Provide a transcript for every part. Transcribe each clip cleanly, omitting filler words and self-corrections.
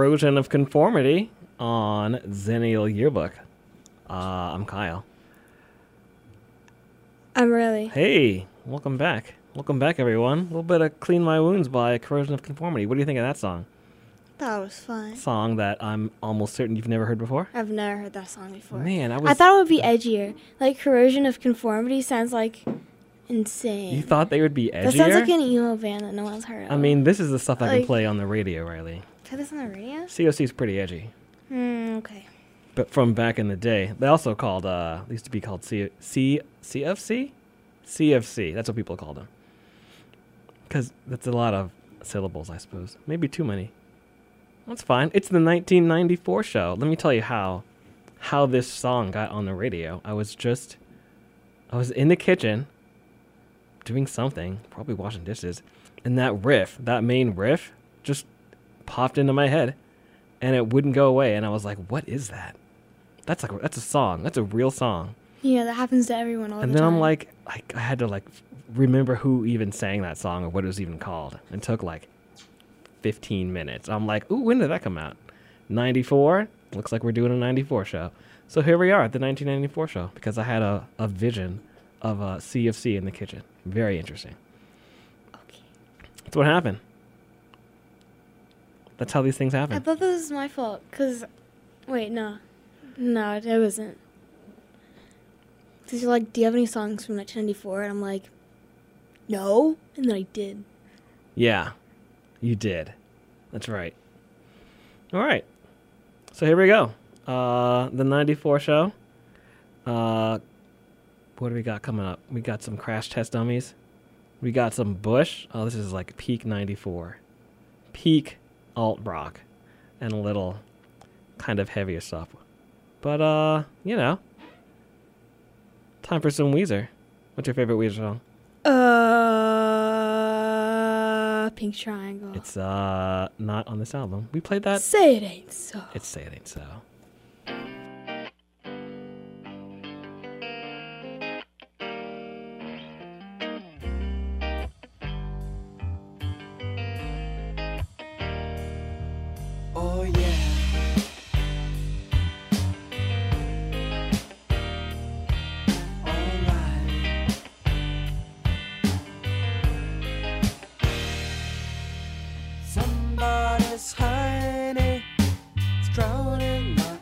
Corrosion of Conformity on Zennial Yearbook. I'm Kyle. I'm Riley. Hey, welcome back. Welcome back, everyone. A little bit of Clean My Wounds by Corrosion of Conformity. What do you think of that song? That was fun. Song that I'm almost certain you've never heard before? I've never heard that song before. Man, I thought it would be edgier. Like, Corrosion of Conformity sounds like insane. You thought they would be edgier? That sounds like an emo band that no one's heard of. I mean, this is the stuff I can Like- play on the radio, Riley. Play this on the radio? COC's pretty edgy. Okay. But from back in the day, they also called, they used to be called CFC? CFC, that's what people called them. Because that's a lot of syllables, I suppose. Maybe too many. That's fine. It's the 1994 show. Let me tell you how this song got on the radio. I was in the kitchen doing something, probably washing dishes, and that main riff, just popped into my head, and it wouldn't go away. And I was like, "What is that? That's a song. That's a real song." Yeah, that happens to everyone all the time. And then I'm like, I had to remember who even sang that song or what it was even called. It took 15 minutes. I'm like, ooh, when did that come out? 94? Looks like we're doing a 94 show. So here we are at the 1994 show because I had a vision of a CFC in the kitchen. Very interesting. Okay. That's what happened. That's how these things I happen. thought this was my fault, because... Wait, no. No, it wasn't. Because you're like, do you have any songs from 1994? And I'm like, no. And then I did. Yeah, you did. That's right. All right. So here we go. The 94 show. What do we got coming up? We got some Crash Test Dummies. We got some Bush. Oh, this is like peak 94. Peak alt rock. And a little kind of heavier stuff. But, time for some Weezer. What's your favorite Weezer song? Pink Triangle. It's not on this album. We played that. Say It Ain't So. It's Say It Ain't So. Oh yeah. Alright. Somebody's honey is drowning my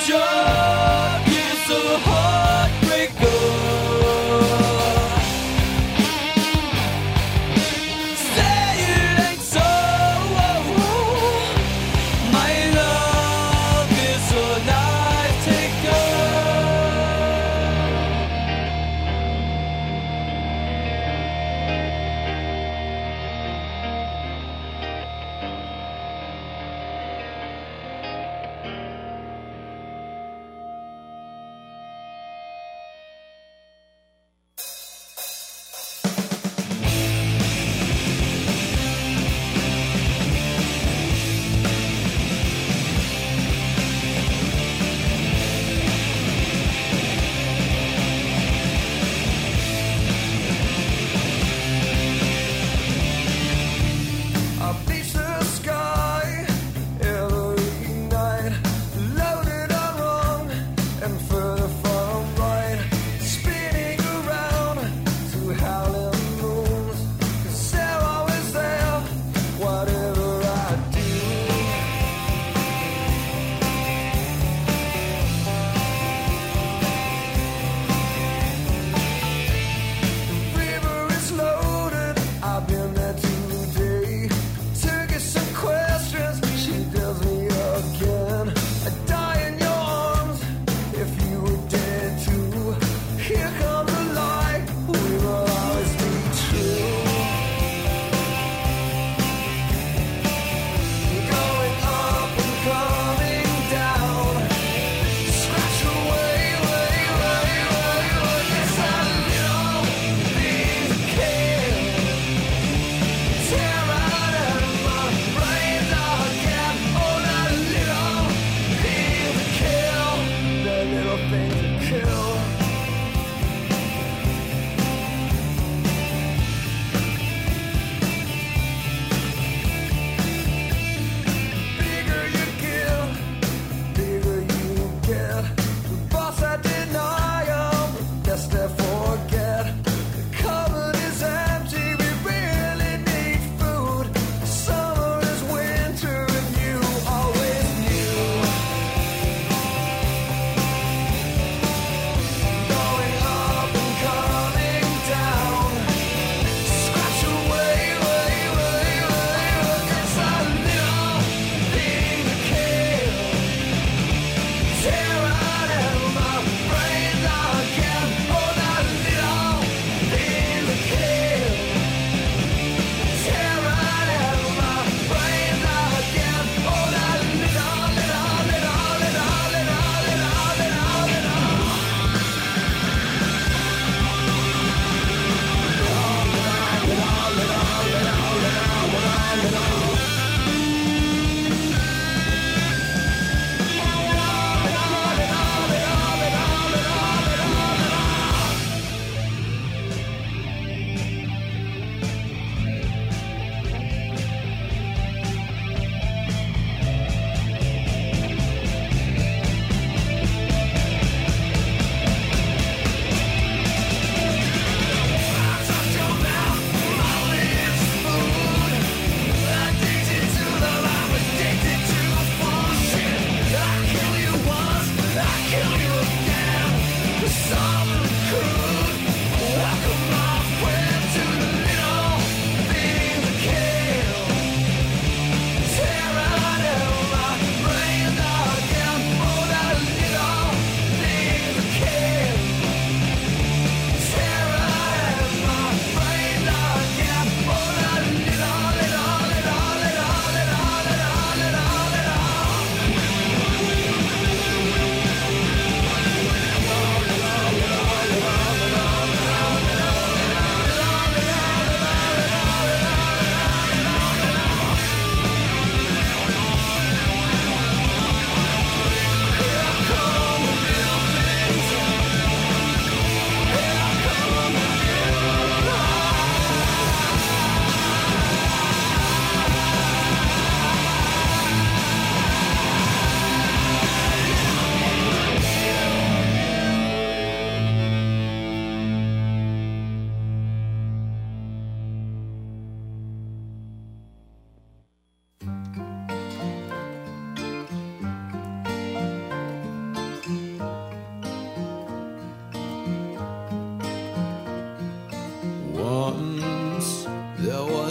Shock is a heartbreaker. Say it ain't so. My love is a life taker.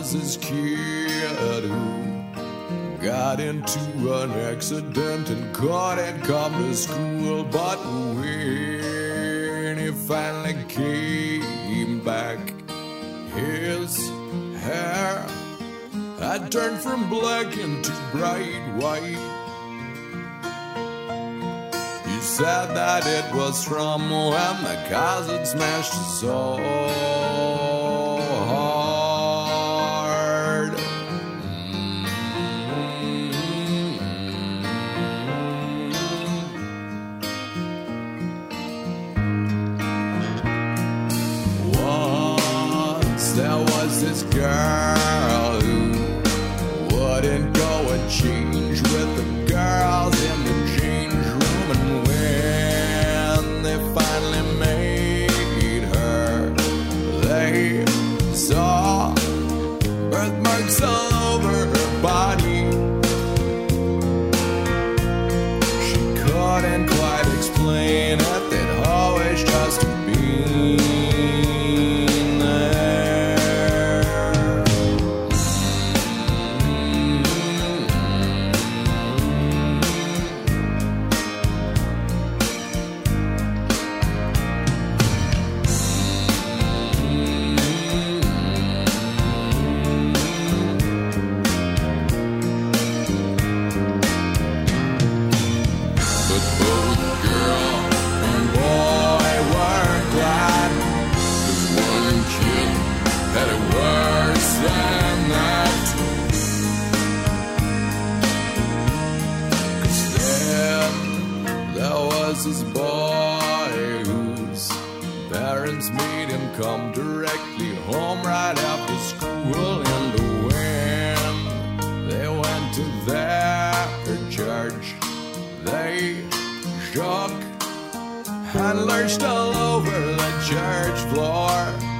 was this kid who got into an accident and couldn't come to school. But when he finally came back, his hair had turned from black into bright white. He said that it was from when the cars had smashed so hard. Once there was this girl who wouldn't go and change with the girls in the change room, and when they finally made her, they saw birthmarks all over her body. She couldn't quite explain it, they'd always just been there. But both girl and boy were glad, 'cause one kid had it worse than that. 'Cause then there was this boy whose parents made him come directly home right after school, and when they went to their church, they shook and lurched all over the church floor.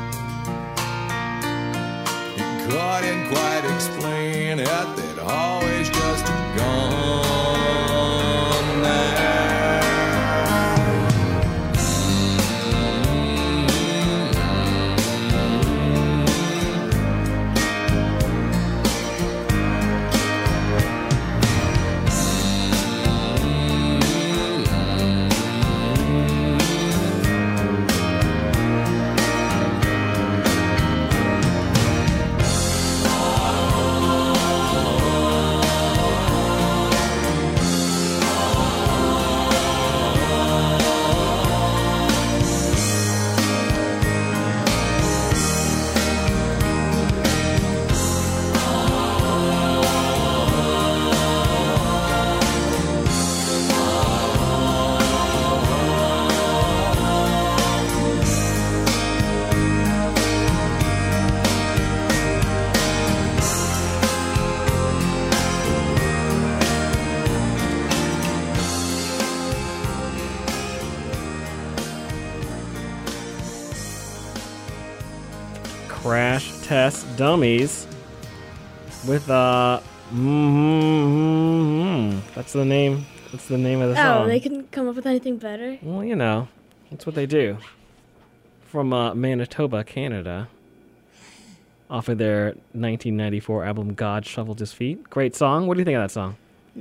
He couldn't quite explain it, they'd always just gone there. Crash Test Dummies with that's the name. That's the name of the song. Oh, they couldn't come up with anything better? Well, you know, that's what they do. From Manitoba, Canada, off of their 1994 album "God Shoveled His Feet." Great song. What do you think of that song?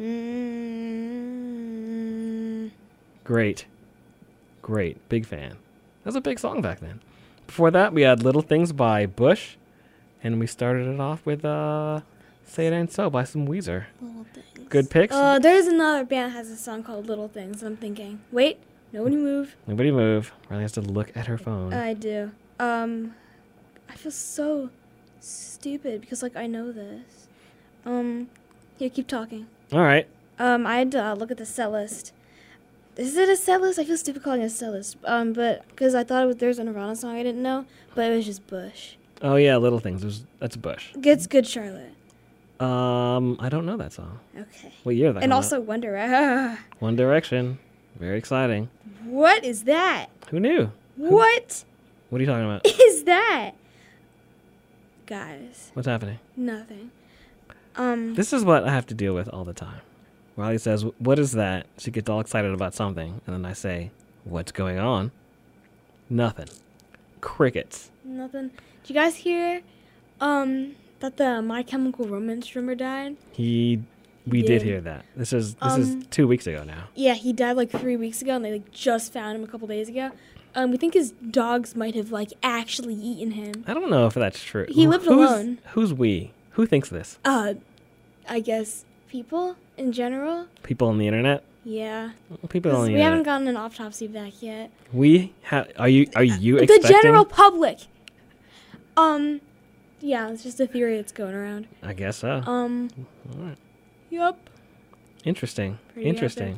Great, big fan. That was a big song back then. Before that, we had "Little Things" by Bush, and we started it off with "Say It Ain't So" by some Weezer. Little Things. Good picks. There's another band that has a song called Little Things. I'm thinking, wait, nobody move. Nobody move. Riley has to look at her phone. I do. I feel so stupid because, like, I know this. Here, keep talking. All right. I had to look at the set list. Is it a set list? I feel stupid calling it a set list. But because I thought there's a Nirvana song I didn't know, but it was just Bush. Oh yeah, "Little Things." That's Bush. It's Good Charlotte. I don't know that song. Okay. What year did that And come also out? One Direction. One Direction. Very exciting. What is that? Who knew? What What are you talking about? is that? Guys, What's happening? nothing. This is what I have to deal with all the time. Riley says, "What is that?" She gets all excited about something, and then I say, "What's going on?" Nothing. Crickets. Nothing. Did you guys hear that thought the My Chemical Romance drummer died. We did did. hear that. This is 2 weeks ago now. Yeah, he died like 3 weeks ago, and they like just found him a couple days ago. We think his dogs might have like actually eaten him. I don't know if that's true. He lived alone. Who's we? Who thinks this? I guess people in general. People on the internet? Yeah, People 'cause on the we haven't internet. gotten an autopsy back yet. Are you The expecting? general public. Yeah, it's just a theory that's going around. I guess so. Alright. Yep. Interesting. Pretty Interesting.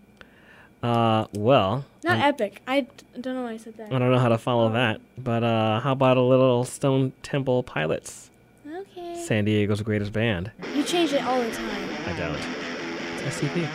Well, Not epic. Don't know why I said that. I don't know how to follow that, but how about a little Stone Temple Pilots, Okay. San Diego's greatest band? You change it all the time. I don't. It's SCP.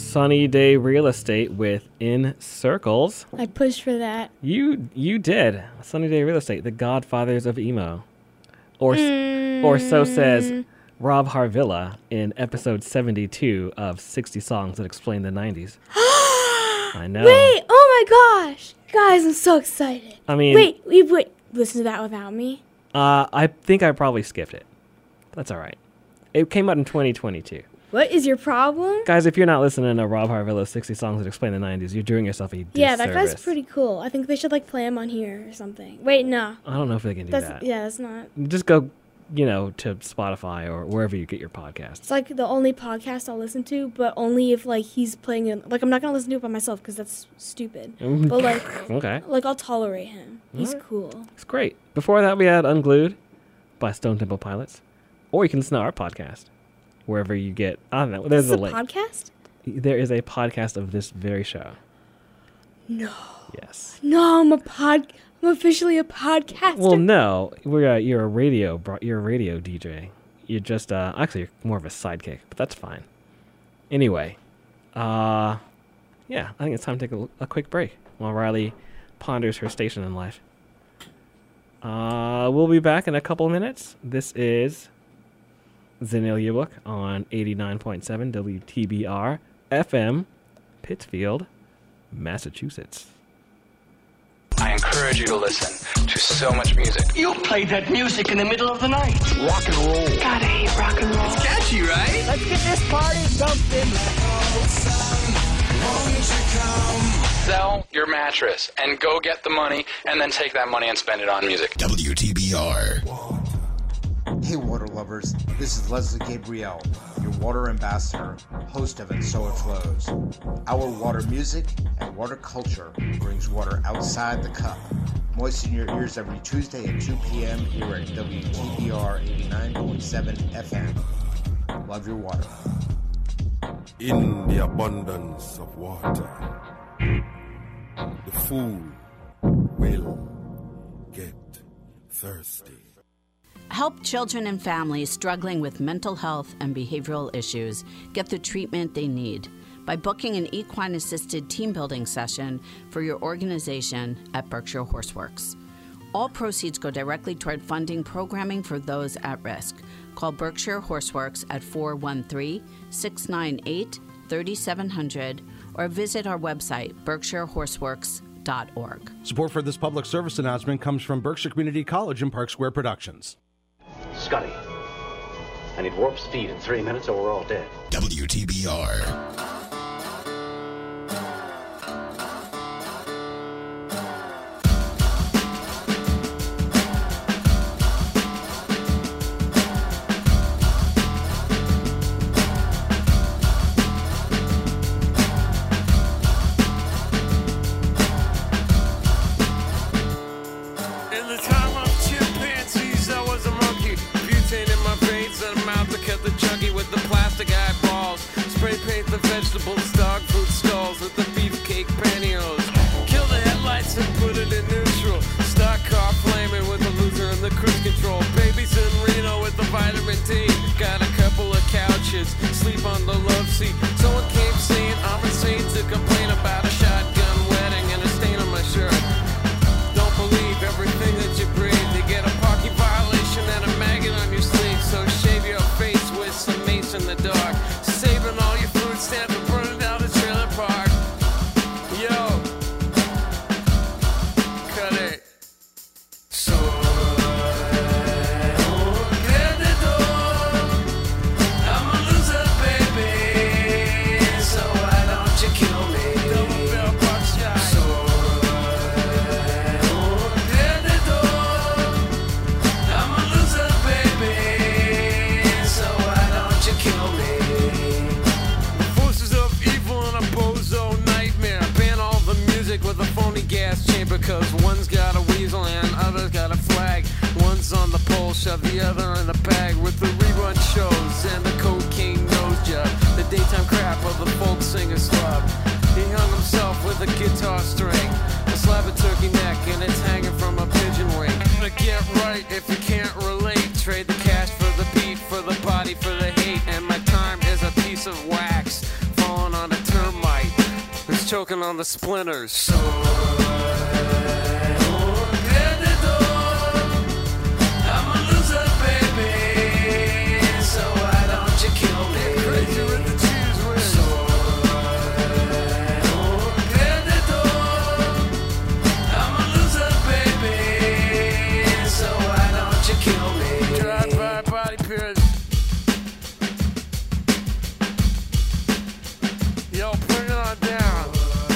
Sunny Day Real Estate with In Circles. I pushed for that. You did. Sunny Day Real Estate, the godfathers of emo. Or so says Rob Harvilla in episode 72 of 60 Songs That Explain the 90s. I know. Wait, oh my gosh. Guys, I'm so excited. I mean... Wait, listen to that without me? I think I probably skipped it. That's all right. It came out in 2022. What is your problem? Guys, if you're not listening to Rob Harvilla's 60 Songs That Explain the 90s, you're doing yourself a disservice. Yeah, that guy's pretty cool. I think they should like play him on here or something. Wait, no. I don't know if they can do that. Yeah, that's not. Just go, to Spotify or wherever you get your podcasts. It's like the only podcast I'll listen to, but only if like he's playing it. Like I'm not gonna listen to it by myself because that's stupid. But like, Okay. like I'll tolerate him. He's Alright. cool. It's great. Before that, we had Unglued by Stone Temple Pilots. Or you can listen to our podcast. Wherever you get, I don't know. There's This a is a link. podcast? There is a podcast of this very show. No. Yes. No, I'm officially a podcaster. Well, no, you're a radio DJ. You're just actually you're more of a sidekick, but that's fine. Anyway, yeah, I think it's time to take a quick break while Riley ponders her station in life. We'll be back in a couple of minutes. This is Zenil Yearbook on 89.7 WTBR FM, Pittsfield, Massachusetts. I encourage you to listen to so much music. You played that music in the middle of the night. Rock and roll. Gotta hate rock and roll. Catchy, right? Let's get this party something. Sell your mattress and go get the money and then take that money and spend it on music. WTBR. Hey water lovers, this is Leslie Gabriel, your water ambassador, host of And So It Flows. Our water music and water culture brings water outside the cup. Moisten your ears every Tuesday at 2 p.m. here at WTBR 89.7 FM. Love your water. In the abundance of water, the fool will get thirsty. Help children and families struggling with mental health and behavioral issues get the treatment they need by booking an equine-assisted team building session for your organization at Berkshire Horseworks. All proceeds go directly toward funding programming for those at risk. Call Berkshire Horseworks at 413-698-3700 or visit our website, berkshirehorseworks.org. Support for this public service announcement comes from Berkshire Community College and Park Square Productions. Scotty, I need warp speed in 3 minutes or we're all dead. WTBR. In the time of chimpanzees, I was a monkey. Butane in my veins and a mouth that kept the chunky with the plastic eyeballs. Spray paint the vegetables, dog food stalls with the beefcake pantyhose. Kill the headlights and put it in neutral. Stock car flaming with the loser and the cruise control. Babies in Reno with the vitamin D. Got a couple of couches, sleep on the love seat. Someone came saying I'm insane to complain about a shotgun wedding and a stain on my shirt. Don't believe everything that you breathe. You get a parking violation and a maggot on your sleeve. So shave your face with some mace in the dark. Saving all your food stamps and burning down the trailer park. Yo, cut it. So I'm a loser, baby. So why don't you kill me? Double bell box shot. So I'm a loser, baby. So why don't you kill me? Forces of evil and a bozo nightmare. Ban all the music with a phony gas chamber. Cause one's got a weasel and other's got a flag. One's on the pole, shove the other in the bag. With the rerun shows and the cocaine nose job. The daytime crap of the folk singer slub. He hung himself with a guitar string. A slab of turkey neck and it's hanging from a pigeon wing. To get right if you can't relate. Trade the cash for the beat, for the body, for the hate. And my time is a piece of wax falling on a turn. choking on the splinters. Yo, bring it on down.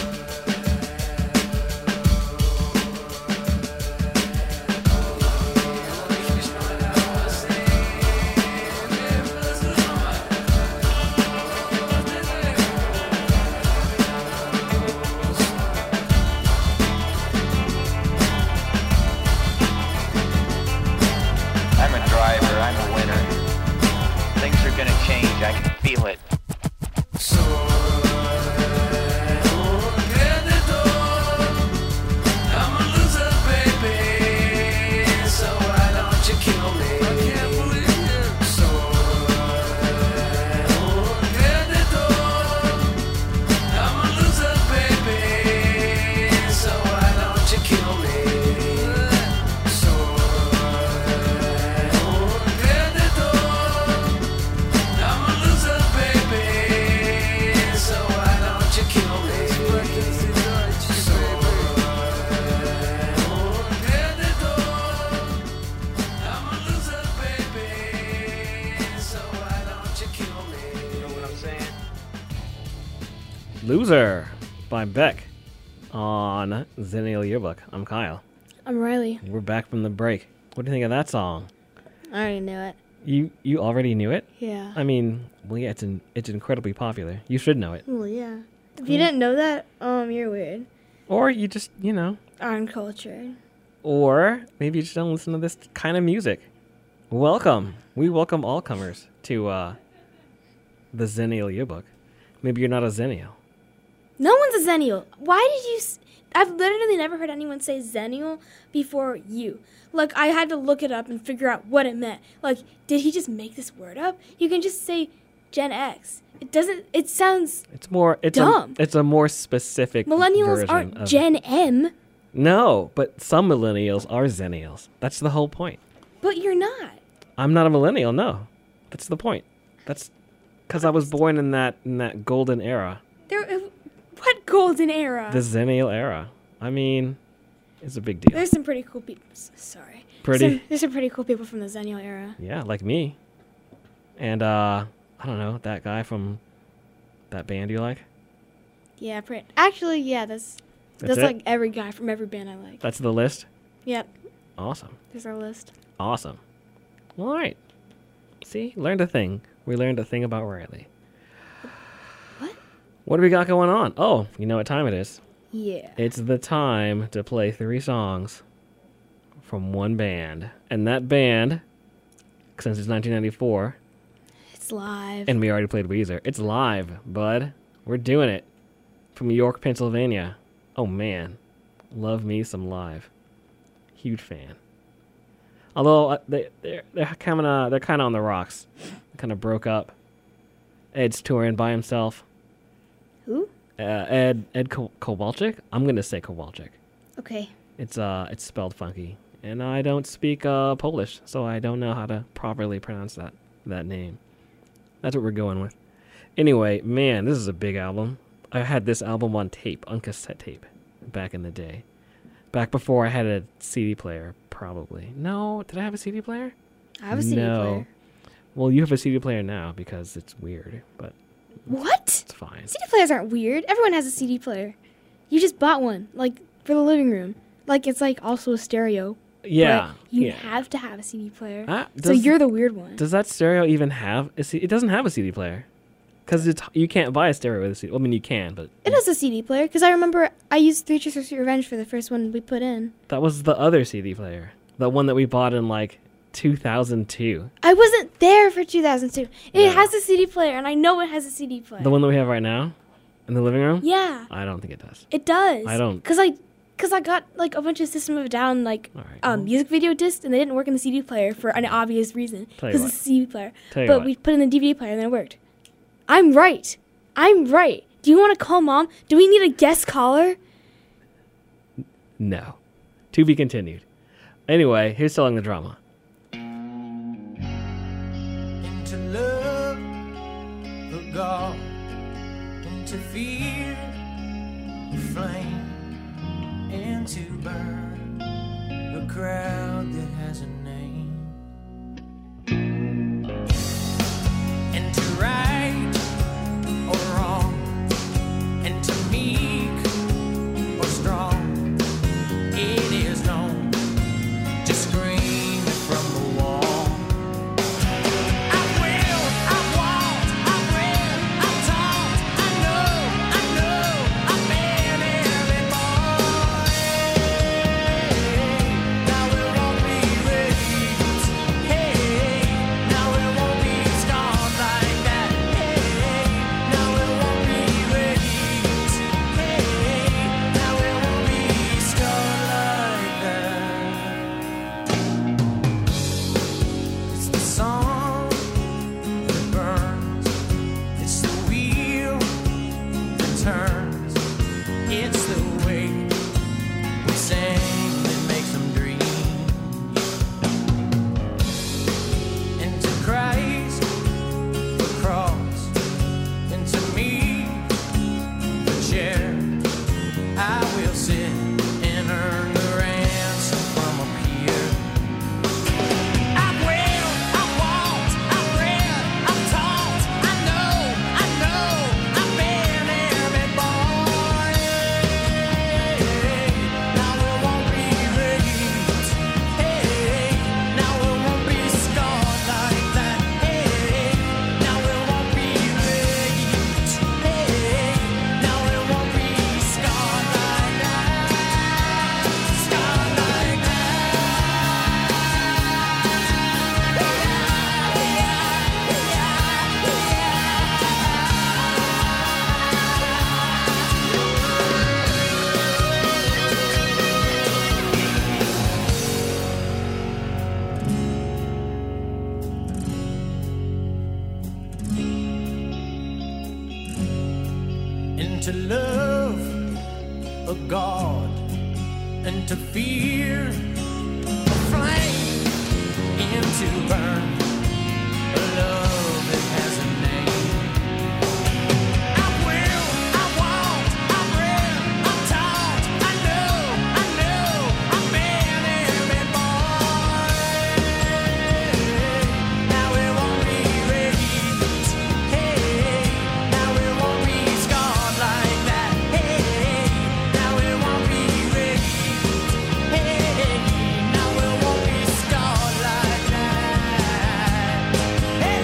I'm a driver, I'm a winner. Things are gonna change, I can feel it. Loser by Beck on Zennial Yearbook. I'm Kyle. I'm Riley. We're back from the break. What do you think of that song? I already knew it. You already knew it? Yeah. I mean, well, yeah, it's incredibly popular. You should know it. Well, yeah. If you didn't know that, you're weird. Or you just, Uncultured. Or maybe you just don't listen to this kind of music. Welcome. We welcome all comers to the Zennial Yearbook. Maybe you're not a Zennial. No one's a Zennial. Why did you... I've literally never heard anyone say Zennial before you. Like, I had to look it up and figure out what it meant. Like, did he just make this word up? You can just say Gen X. It doesn't... It sounds dumb. It's a more specific Millennials version aren't of... Gen M. No, but some millennials are Zennials. That's the whole point. But you're not. I'm not a millennial, no. That's the point. That's because I was born in that golden era. What golden era? The Zennial era. I mean, it's a big deal. There's some pretty cool people. Sorry. There's some pretty cool people from the Zennial era. Yeah, like me. And, I don't know, that guy from that band you like? Yeah, actually, yeah, that's like every guy from every band I like. That's the list? Yep. Awesome. There's our list. Awesome. All right. See, learned a thing. We learned a thing about Riley. What do we got going on? Oh, you know what time it is? Yeah. It's the time to play 3 songs from one band. And that band, since it's 1994... It's live. And we already played Weezer. It's live, bud. We're doing it. From York, Pennsylvania. Oh, man. Love me some live. Huge fan. Although, they're kind of on the rocks. Kind of broke up. Ed's touring by himself. Who? Ed Kowalczyk. I'm gonna say Kowalczyk. Okay. It's spelled funky, and I don't speak Polish, so I don't know how to properly pronounce that name. That's what we're going with. Anyway, man, this is a big album. I had this album on cassette tape, back in the day, back before I had a CD player. Probably. No, did I have a CD player? I have a CD player. Well, you have a CD player now because it's weird, but. What? It's fine. CD players aren't weird. Everyone has a CD player. You just bought one, like, for the living room. Like, it's, like, also a stereo. Yeah. But you have to have a CD player. So you're the weird one. Does that stereo even have a CD? It doesn't have a CD player. Because you can't buy a stereo with a CD. I mean, you can, but... It has a CD player, because I remember I used Three Cheers for Sweet Revenge for the first one we put in. That was the other CD player. The one that we bought in, like, 2002. I wasn't there for 2002. It has a CD player, and I know it has a CD player. The one that we have right now? In the living room? Yeah. I don't think it does. It does. I don't. Because I got, like, a bunch of System of a Down, like, music video discs, and they didn't work in the CD player for an obvious reason. Because it's a CD player. But we put in the DVD player, and then it worked. I'm right. Do you want to call Mom? Do we need a guest caller? No. To be continued. Anyway, here's Selling the Drama. Into love, the God, into fear, the flame, and to burn the crowd that has a name, and to right or wrong, and to meek or strong. It is known to scream from the wall. I will, I won't, I've read, I've taught, I know, I've been every boy. Now it won't be raped, hey, now it won't be scarred like that, hey, now it won't be raped, hey, now it won't be scarred like that. It's the song that burns, it's the wheel that turns, it's the way we sing that makes them dream. Into Christ, the cross, into me, the chair. I will sit and earn the ransom from up here. I will, I won't, I've read, I've taught, I know, I've been every boy. Now it won't be raped, hey, now it won't be scarred like that, hey, now it won't be raped, hey, now it won't be scarred like that, scarred like that. And to love a God, and to fear a flame, and to burn a love that has a name. I will, I won't, I've read, I've taught, I know, I've been every boy. Now it won't be raped, hey, now it won't be scarred like that, hey, now it won't be raped, hey, now it won't be scarred like that, hey,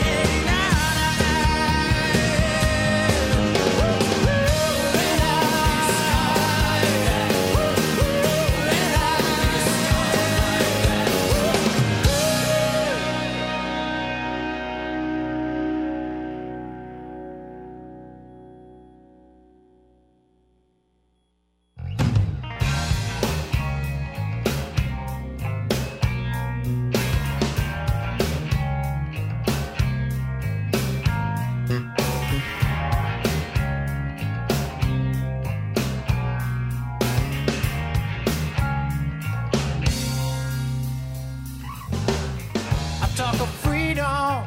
I talk of freedom,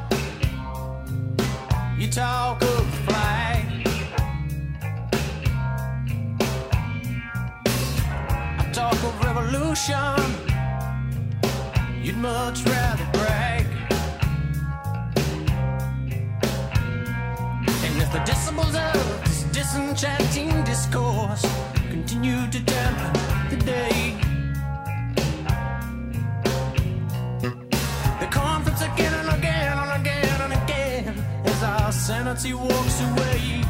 you talk of flag. I talk of revolution, you'd much rather brag. And if the decibels of this disenchanting discourse continue to dampen the day, the conference again and again and again and again as our sanity walks away.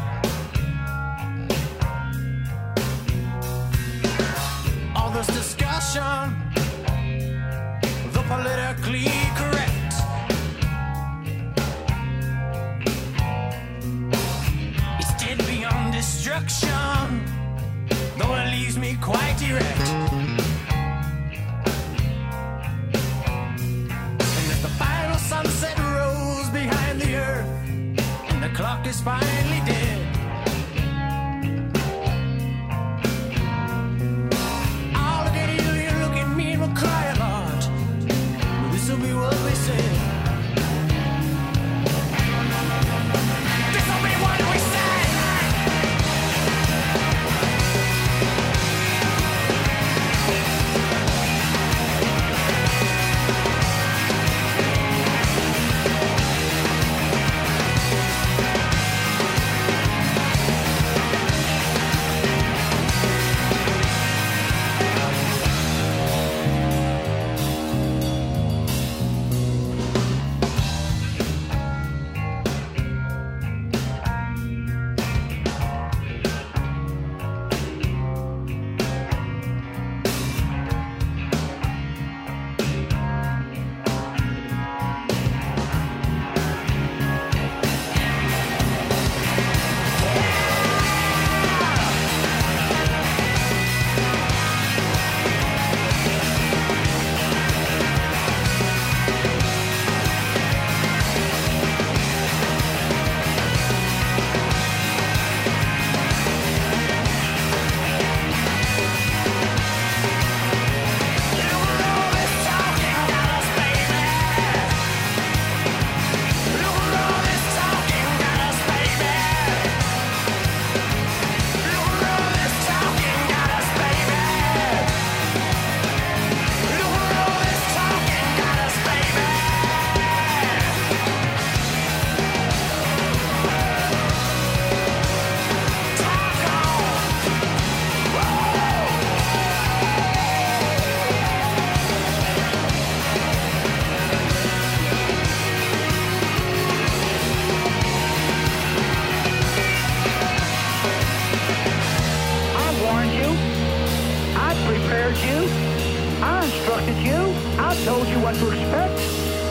All this discussion, the politically correct, it's dead beyond destruction, though it leaves me quite erect. Sunset rose behind the earth, and the clock is finally dead.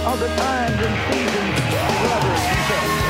of the times and seasons, brothers and sisters.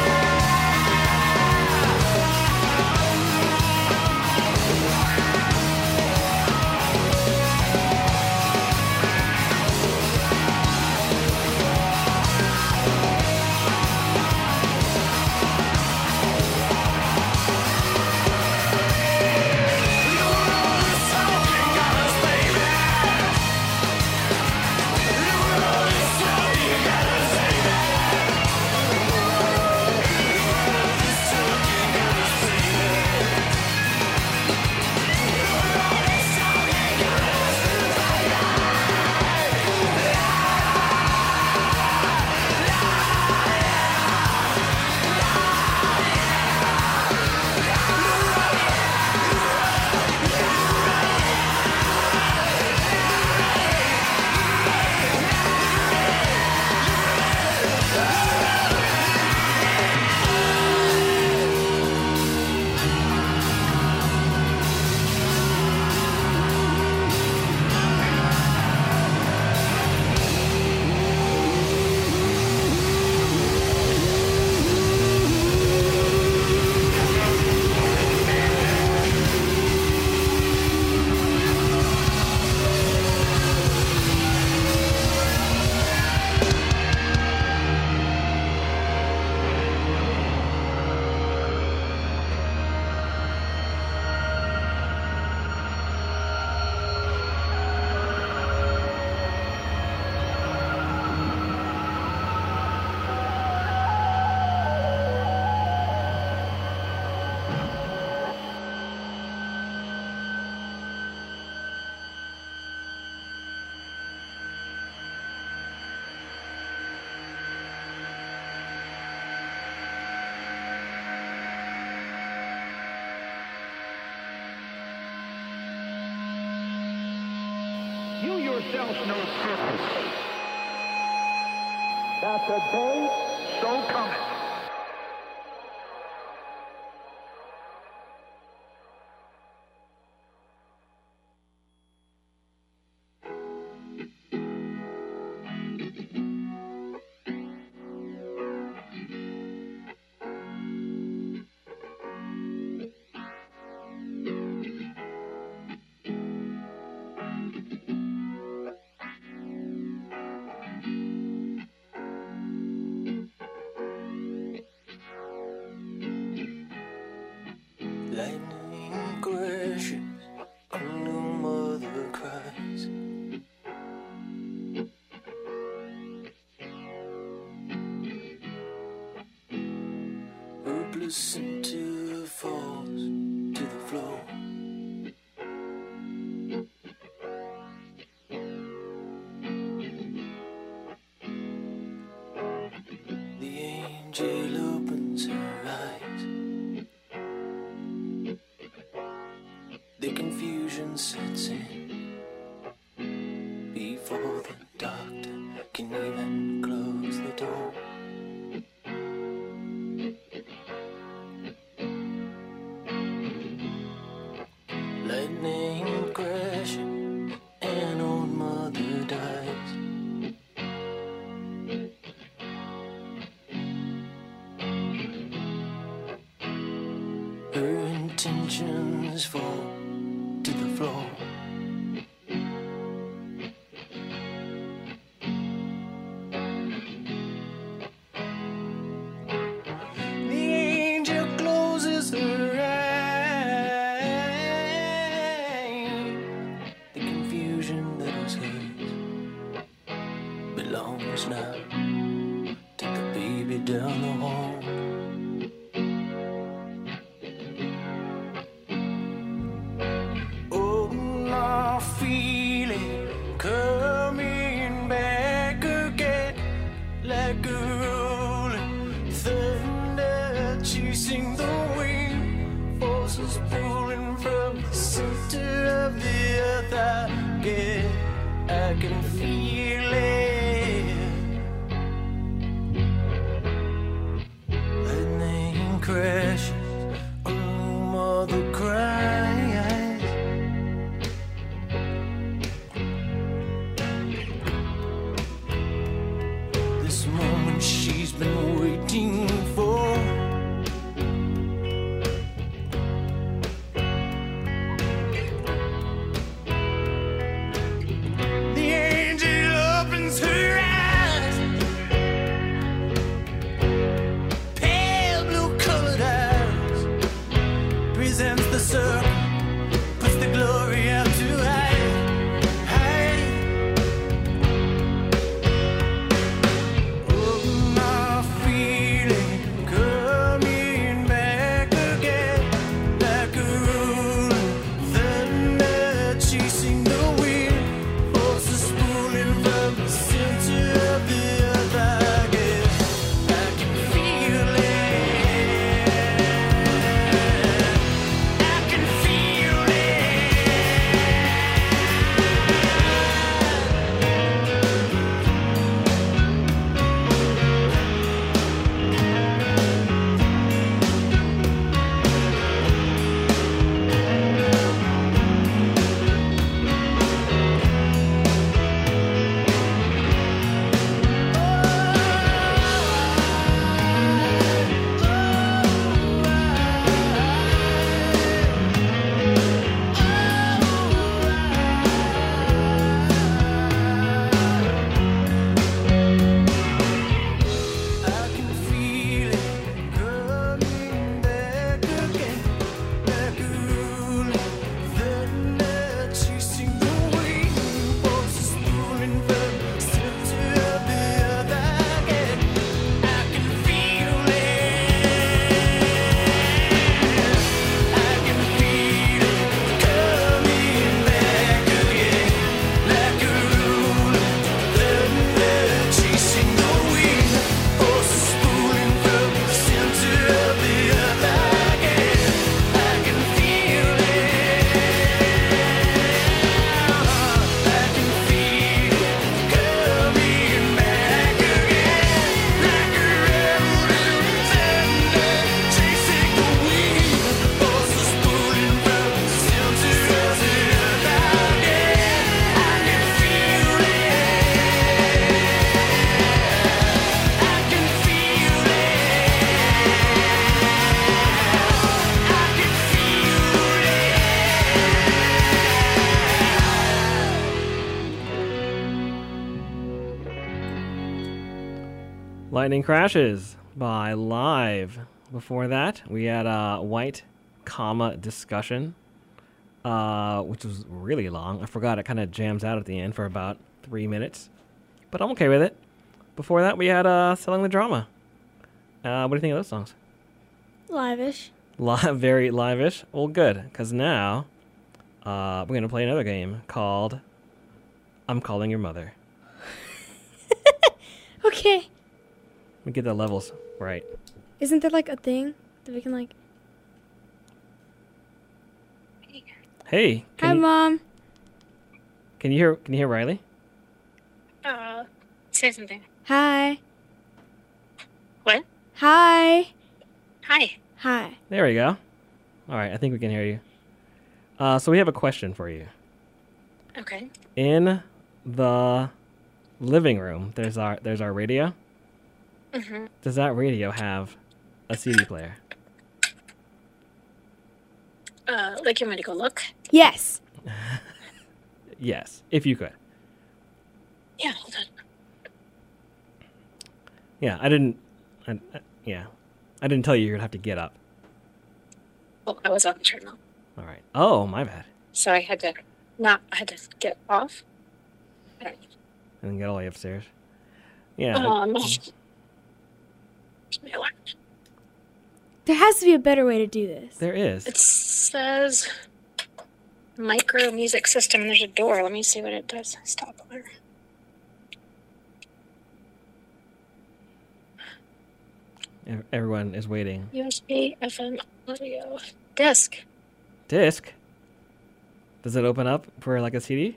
You yourself know perfectly that the day so cometh. Lightning crashes, a new mother cries. Hopeless until it falls to the floor. The angel opens her eyes. The confusion sets in before the doctor can even close the door. Lightning crashing, an old mother dies. Her intentions fall to the floor. The angel closes her eyes. The confusion that was hers belongs now to the baby down the hall. Oh, I feel it coming back again, like a rolling thunder chasing the wind, forces pulling from the center of the earth. I can feel it. Lightning crashes, a mother cries. The Lightning Crashes by Live. Before that, we had a White Comma Discussion, which was really long. I forgot it kind of jams out at the end for about 3 minutes, but I'm okay with it. Before that, we had Selling the Drama. What do you think of those songs? Live-ish. Very live-ish. Well, good, because now we're going to play another game called I'm Calling Your Mother. Okay. Let me get the levels right. Isn't there like a thing that we can like... Hey. Hi, Mom. Can you hear Riley? Say something. Hi. What? Hi. Hi. Hi. There we go. All right, I think we can hear you. So we have a question for you. Okay. In the living room, there's our radio. Mm-hmm. Does that radio have a CD player? Like you want me to go look? Yes. Yes, if you could. Yeah, hold on. Yeah, I didn't tell you you're gonna have to get up. Oh, I was on the treadmill. All right. Oh, my bad. So I had to get off. And then get all the way upstairs. Yeah. There has to be a better way to do this. There is. It says micro music system, and there's a door. Let me see what it does. Stop there. Everyone is waiting. USB, FM, audio, disc. Disc? Does it open up for like a CD?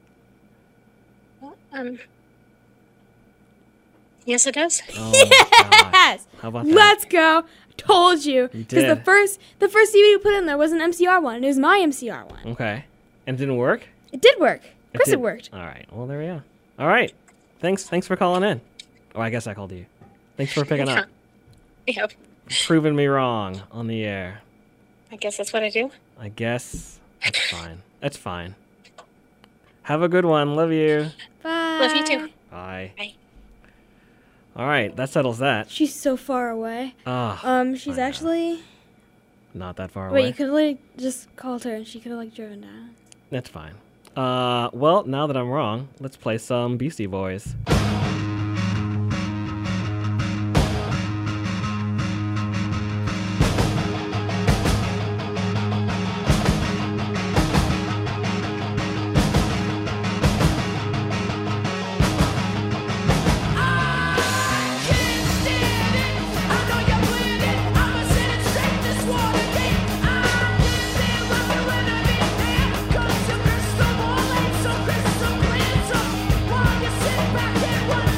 Yes, it does. Oh, Yes. How about that? Let's go. Told you. You Because did. the first CD you put in there was an MCR one. It was my MCR one. Okay. And it didn't work? It did work. Of course did. it worked. All right. Well, there we go. All right. Thanks for calling in. Oh, I guess I called you. Thanks for picking up. Yep. Proving me wrong on the air. I guess that's what I do. I guess that's fine. That's fine. Have a good one. Love you. Bye. Love you too. Bye. Bye. All right. That settles that. She's so far away. She's actually... Not that far away. Wait, you could have like just called her and she could have like driven down. That's fine. Well, now that I'm wrong, let's play some Beastie Boys. Back and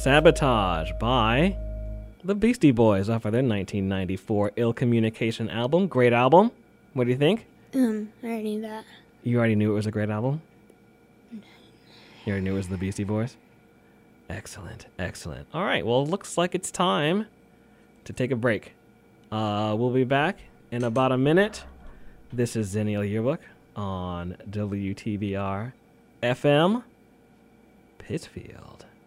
Sabotage by the Beastie Boys off of their 1994 Ill Communication album. Great album. What do you think? I already knew that. You already knew it was a great album? You already knew it was the Beastie Boys? Excellent, excellent. All right, well, it looks like it's time to take a break. We'll be back in about a minute. This is Zennial Yearbook on WTBR FM Pittsfield.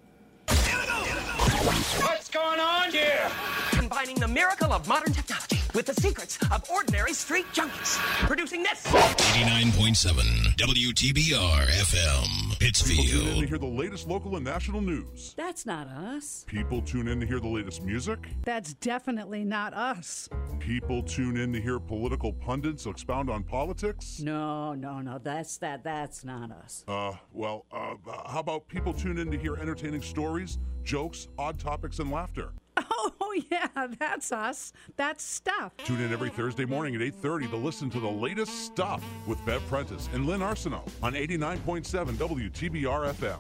What's going on here? Combining the miracle of modern technology with the secrets of ordinary street junkies. Producing this. 89.7 WTBR FM People tune in to Pittsfield. hear the latest local and national news. That's not us. People tune in to hear the latest music. That's definitely not us. People tune in to hear political pundits expound on politics. No, that's not us. How about people tune in to hear entertaining stories, jokes, odd topics, and laughter? Oh, yeah, that's us. That's stuff. Tune in every Thursday morning at 8:30 to listen to the latest stuff with Bev Prentice and Lynn Arsenault on 89.7 WTBR FM.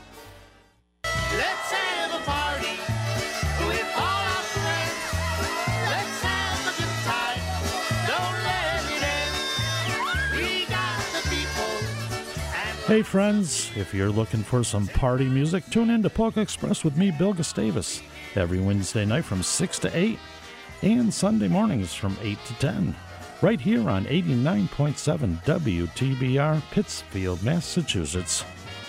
Let's have a party with all our friends. Let's have a good time. Don't let it end. We got the people. Hey friends, if you're looking for some party music, tune in to Polka Express with me, Bill Gustavus, every Wednesday night from 6 to 8 and Sunday mornings from 8 to 10, right here on 89.7 WTBR, Pittsfield, Massachusetts.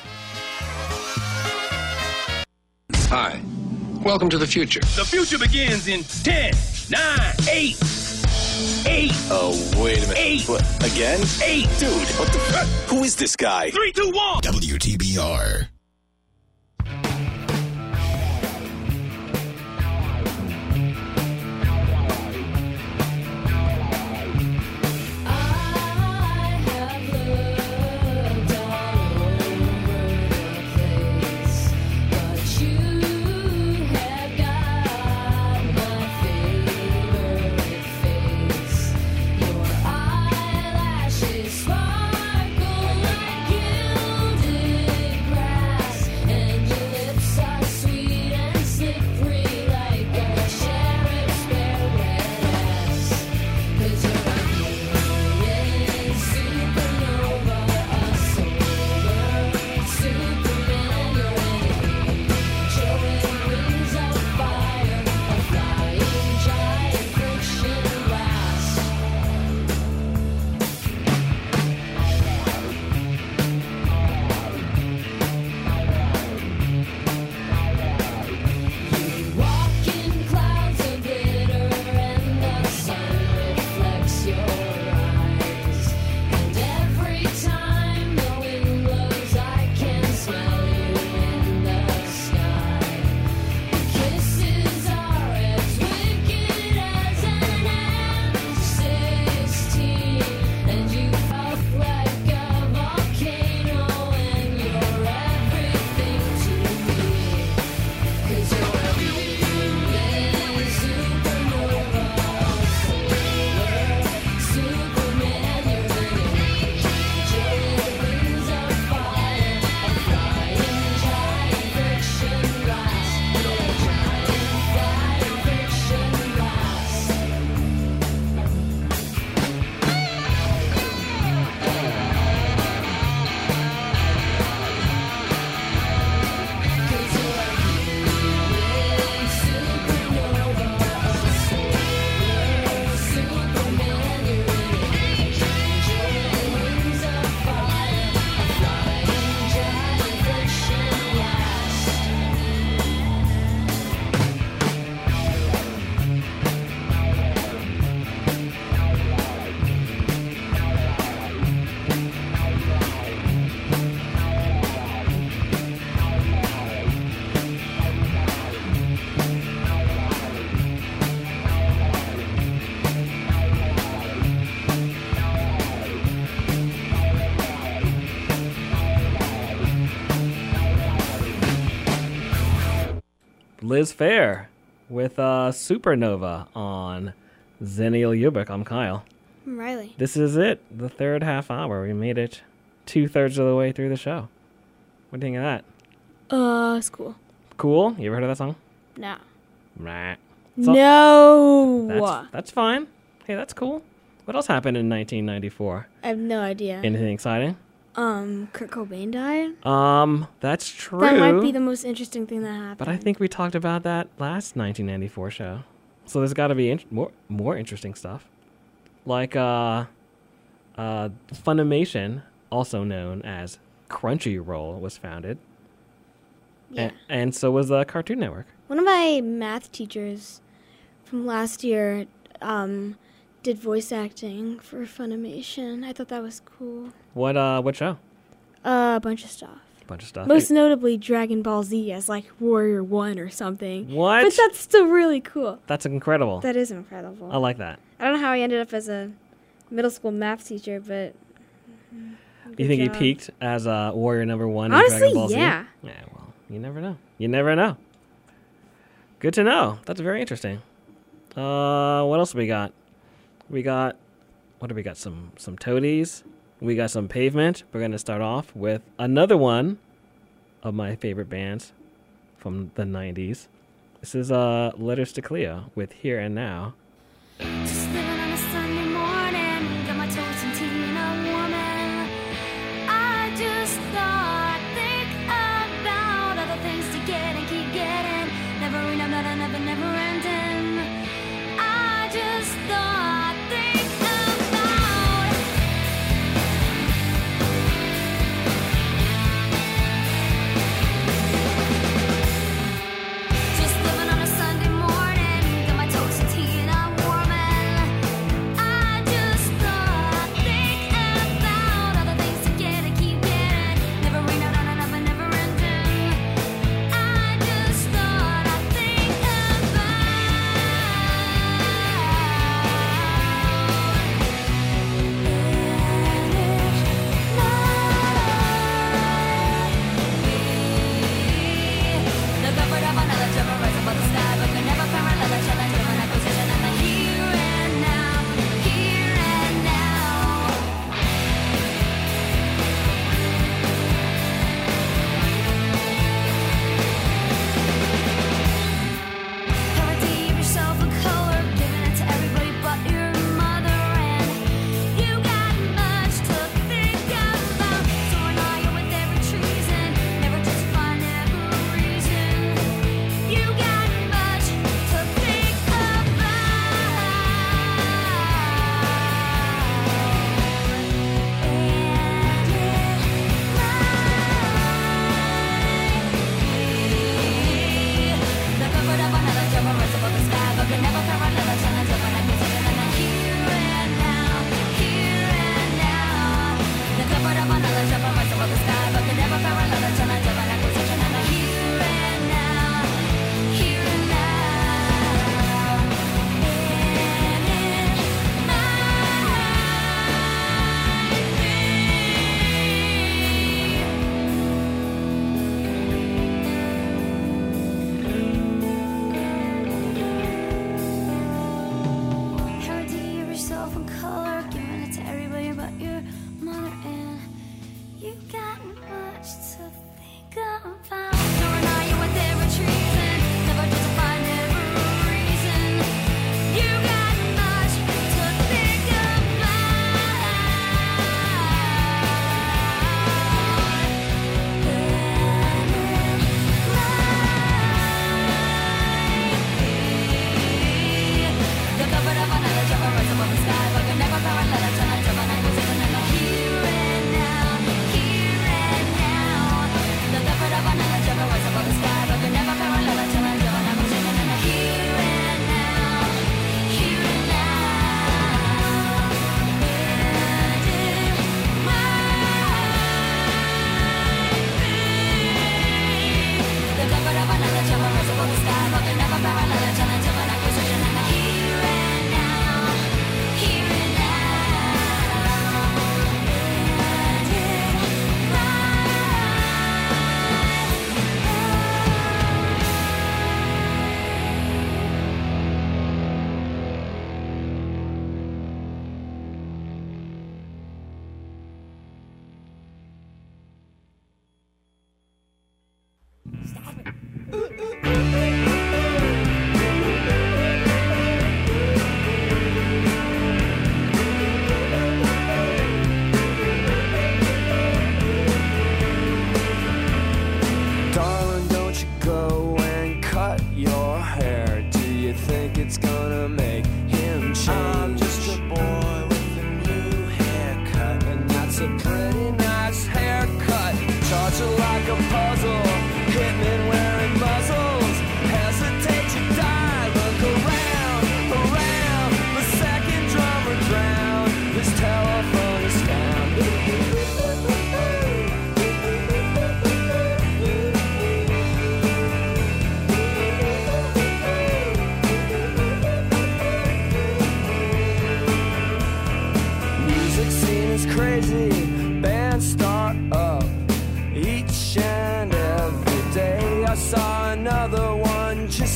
Hi. Welcome to the future. The future begins in 10, 9, 8. 8. Oh, wait a minute. 8. What, again? 8. Dude, what the fuck? Who is this guy? 3, 2, 1. WTBR. Liz Fair with Supernova on Zennial Yearbook. I'm Kyle. I'm Riley. This is it, the third half hour. We made it 2/3 of the way through the show. What do you think of that? It's cool. Cool. You ever heard of that song? No. Nah. No. That's fine. Hey, that's cool. What else happened in 1994? I have no idea. Anything exciting? Kurt Cobain died. That's true. That might be the most interesting thing that happened. But I think we talked about that last 1994 show. So there's got to be more interesting stuff. Like Funimation, also known as Crunchyroll, was founded. Yeah. And so was Cartoon Network. One of my math teachers from last year did voice acting for Funimation. I thought that was cool. What show? A bunch of stuff. Most Most notably Dragon Ball Z as like Warrior 1 or something. What? But that's still really cool. That's incredible. That is incredible. I like that. I don't know how I ended up as a middle school math teacher, but You think job. he peaked as Warrior number 1 Honestly, in Dragon Ball Z? yeah. Yeah, well, you never know. You never know. Good to know. That's very interesting. What else we got? We got some toadies. We got some Pavement. We're going to start off with another one of my favorite bands from the 90s. This is Letters to Cleo with Here and Now. Just living on a Sunday morning, got my toes and tea and a woman. I just thought, think about other things to get and keep getting. Never enough, never ending. I just thought, think about. Just living on a Sunday morning, got my toes and tea and a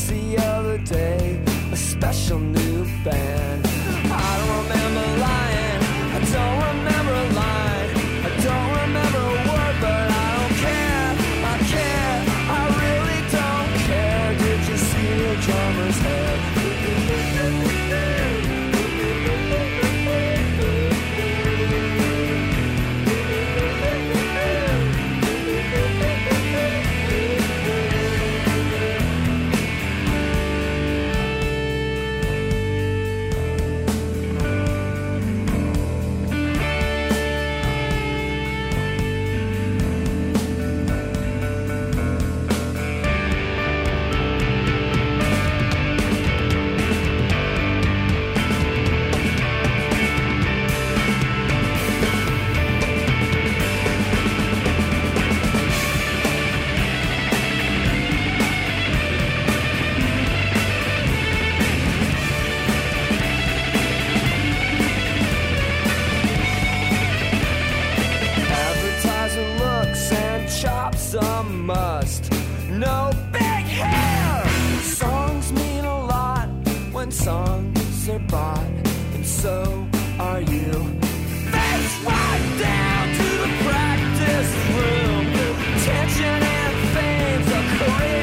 just the other day, a special new band. I don't remember lying, I don't remember a line, I don't remember a word, but I don't care, I really don't care. Did you see the drummer's head? Advertising looks and chops a must. No big hair. Songs mean a lot when songs are bought, and so are you. Face right down to the practice room. Tension and fame's a career.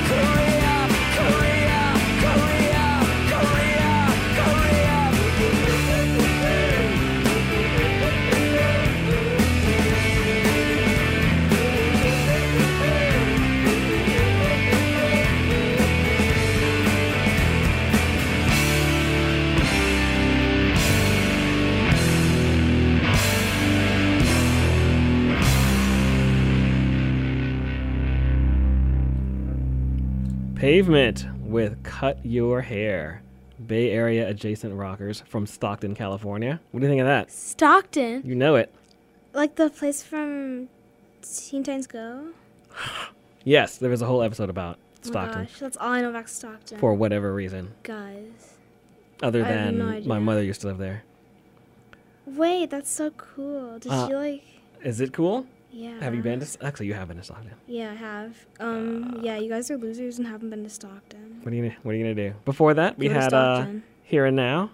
Pavement with Cut Your Hair. Bay Area adjacent rockers from Stockton, California. What do you think of that? Stockton? You know it. Like the place from Teen Titans Go? Yes, there was a whole episode about Oh my Stockton. gosh, that's all I know about Stockton. For whatever reason. Guys. Other I have than no idea. my mother used to live there. Wait, that's so cool. Did you like... Is it cool? Yeah. Have you been to... Actually, you have been to Stockton. Yeah, I have. Yeah, you guys are losers and haven't been to Stockton. What are you gonna do? Before that, we Go to had Stockton. Here and Now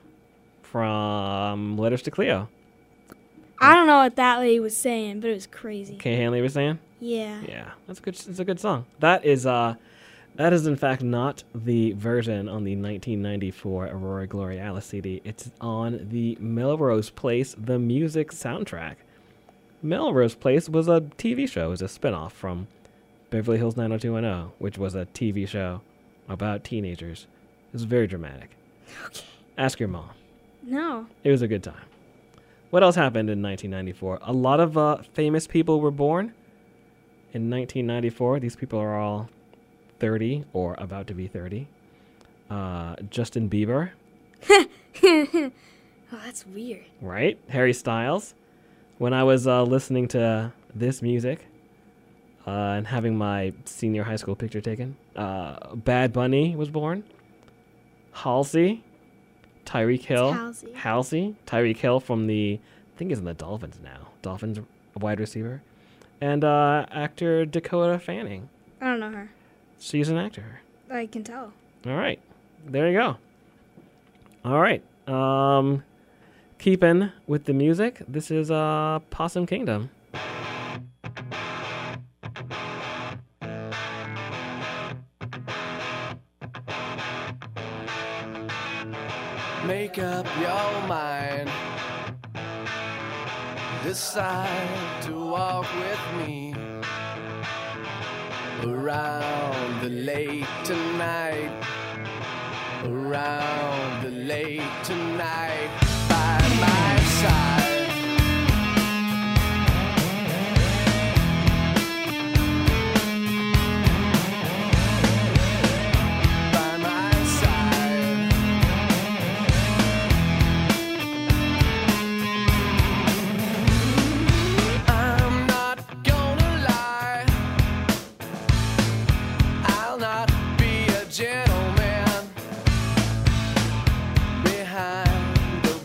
from Letters to Cleo. I don't know what that lady was saying, but it was crazy. Kay Hanley was saying. Yeah. Yeah, that's good. It's a good song. That is in fact not the version on the 1994 Aurora Glory Alice CD. It's on the Melrose Place The Music soundtrack. Melrose Place was a TV show. It was a spinoff from Beverly Hills 90210, which was a TV show about teenagers. It was very dramatic. Okay. Ask your mom. No. It was a good time. What else happened in 1994? A lot of famous people were born in 1994. These people are all 30 or about to be 30. Justin Bieber. Oh, that's weird. Right? Harry Styles. When I was listening to this music and having my senior high school picture taken, Bad Bunny was born. Halsey. Tyreek Hill. Halsey. Tyreek Hill from I think he's in the Dolphins now. Dolphins wide receiver. And actor Dakota Fanning. I don't know her. She's an actor. I can tell. All right. There you go. All right. Keeping with the music, this is Possum Kingdom. Make up your mind. Decide to walk with me around the lake tonight. Around the lake tonight. By my side. By my side. I'm not gonna lie. I'll not be a gentleman behind the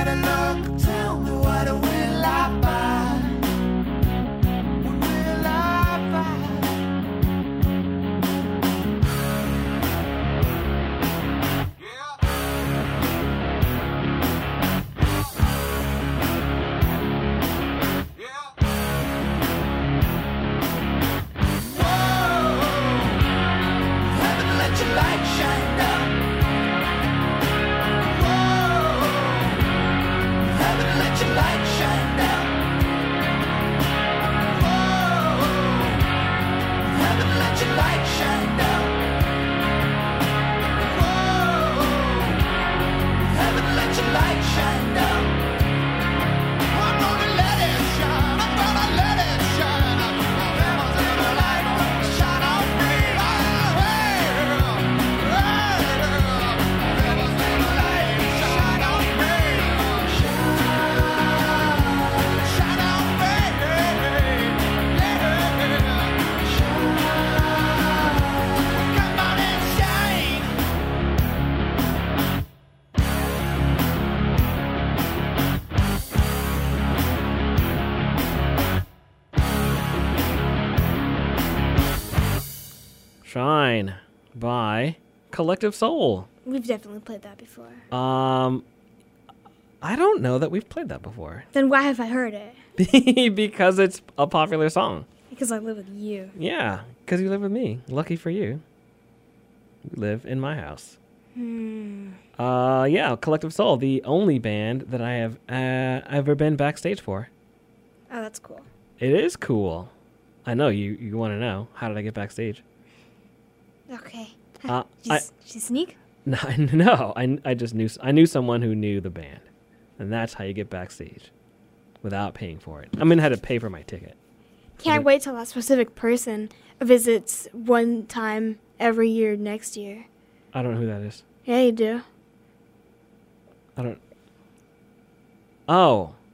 better look. Tell me what will I find? What will I find? Heaven, let your light shine down. Whoa, heaven, let your light shine down. Whoa, heaven, let your light shine down. Whoa, heaven, let your light shine down. I'm gonna let it shine. I'm gonna let it shine. Heaven's gonna light shine on me. Shine by Collective Soul. We've definitely played that before. I don't know that we've played that before. Then why have I heard it? Because it's a popular song. Because I live with you. Yeah, because you live with me. Lucky for you. You live in my house. Yeah, Collective Soul, the only band that I have ever been backstage for. Oh, that's cool. It is cool. I know, you want to know. How did I get backstage? Okay. I- Did you sneak? No, I just knew someone who knew the band. And that's how you get backstage without paying for it. I mean, I had to pay for my ticket. Can't wait till that specific person visits one time every year next year. I don't know who that is. Yeah, you do. I don't. Oh.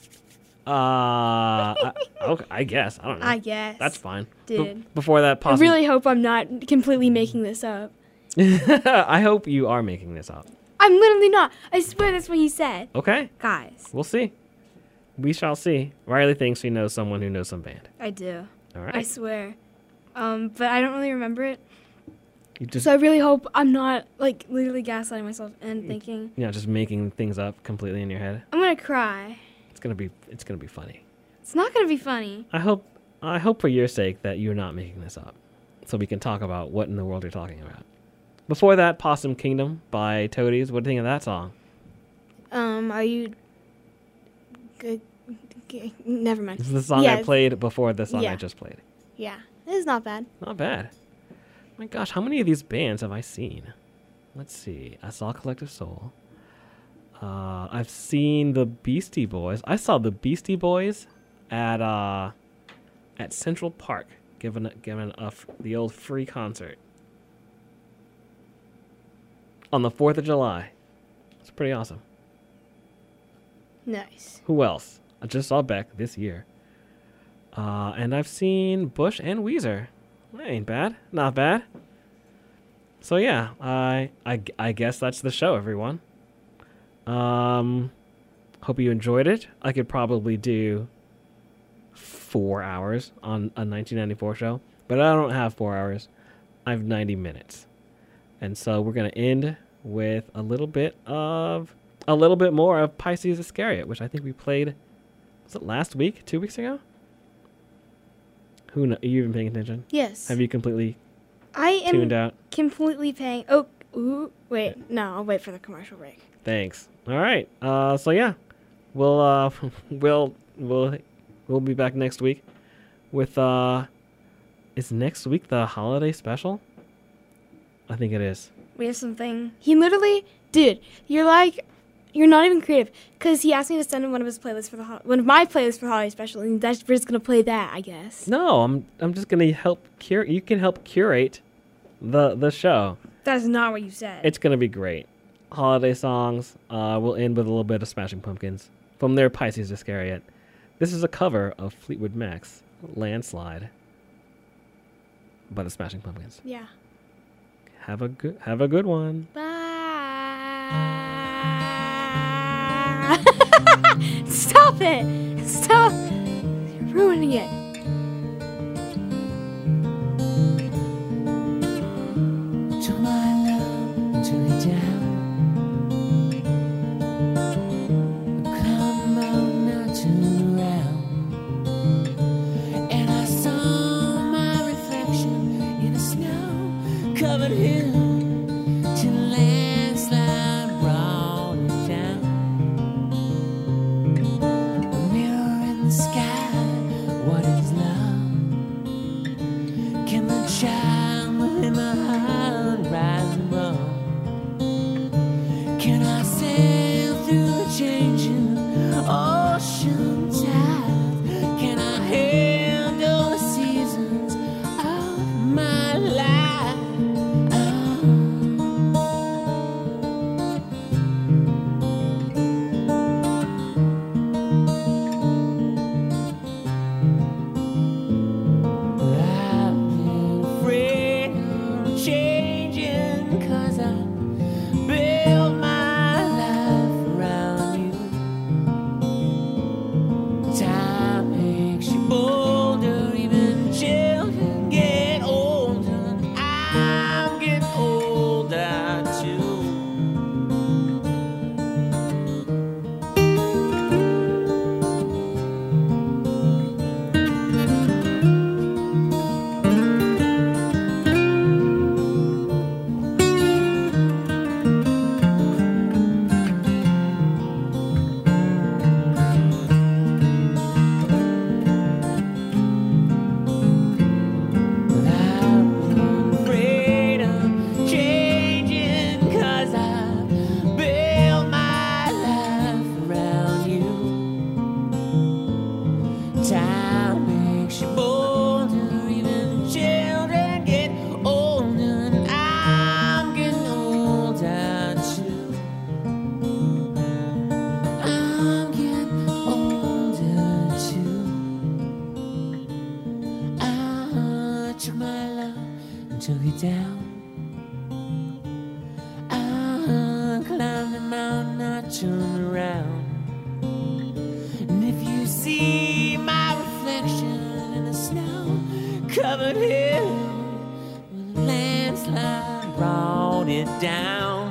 Okay, I guess. I don't know. I guess. That's fine. Dude. Before that, I possibly. really hope I'm not completely making this up. I hope you are making this up. I'm literally not. I swear that's what he said. Okay. Guys, We'll see. We shall see. Riley thinks she knows someone who knows some band. I do. All right. I swear. But I don't really remember it. You just, So I really hope I'm not, like, literally gaslighting myself and thinking, just making things up completely in your head. I'm going to cry. It's gonna be funny. It's not going to be funny. I hope for your sake that you're not making this up, so we can talk about what in the world you're talking about. Before that, Possum Kingdom by Toadies. What do you think of that song? Are you... Good? Never mind. This is the song I played before the song I just played. Yeah. This is not bad. Not bad. My gosh, how many of these bands have I seen? Let's see. I saw Collective Soul. I've seen the Beastie Boys. I saw the Beastie Boys at Central Park, giving the old free concert on the 4th of July. It's pretty awesome. Nice. Who else? I just saw Beck this year. And I've seen Bush and Weezer. That ain't bad. Not bad. So yeah, I guess that's the show, everyone. Hope you enjoyed it. I could probably do 4 hours on a 1994 show, but I don't have 4 hours. I have 90 minutes. And so we're going to end with a little bit more of Pisces Iscariot, which I think we played, was it last week, 2 weeks ago? Who knows? Are you even paying attention? Yes. Have you completely I am tuned out? completely paying... Oh, ooh, wait. No, I'll wait for the commercial break. Thanks. All right. So yeah, we'll be back next week with is next week the holiday special? I think it is. We have something. He literally, dude, you're not even creative, because he asked me to send him one of his playlists for one of my playlists for the holiday special, and we're just gonna play that, I guess. No, I'm just gonna help curate. You can help curate the show. That's not what you said. It's gonna be great. Holiday songs. We'll end with a little bit of Smashing Pumpkins from their Pisces Iscariot. This is a cover of Fleetwood Mac's "Landslide" by the Smashing Pumpkins. Yeah. Have a good one. Bye. it. Stop. You're ruining it. Took my love, took it down. Climbed the mountain, I turned around, and I saw my reflection in a snow-covered hill. Till a landslide brought it down. A mirror in the sky, what is love? Can the child within my heart rise above? Can I sail through the changing ocean tide? Can I handle the seasons of my life? I've been afraid of changing 'cause I built my life around you. Time makes you bolder, even children get older. I'm getting older too. I'm afraid of changing 'cause I built my life around you. Time makes you bolder, even children get older, and I'm getting older too. I'm getting older too. I took my love and took it down. I climbed the mountain, I turned around. And if you see my reflection in the snow-covered hill, the landslide brought it down.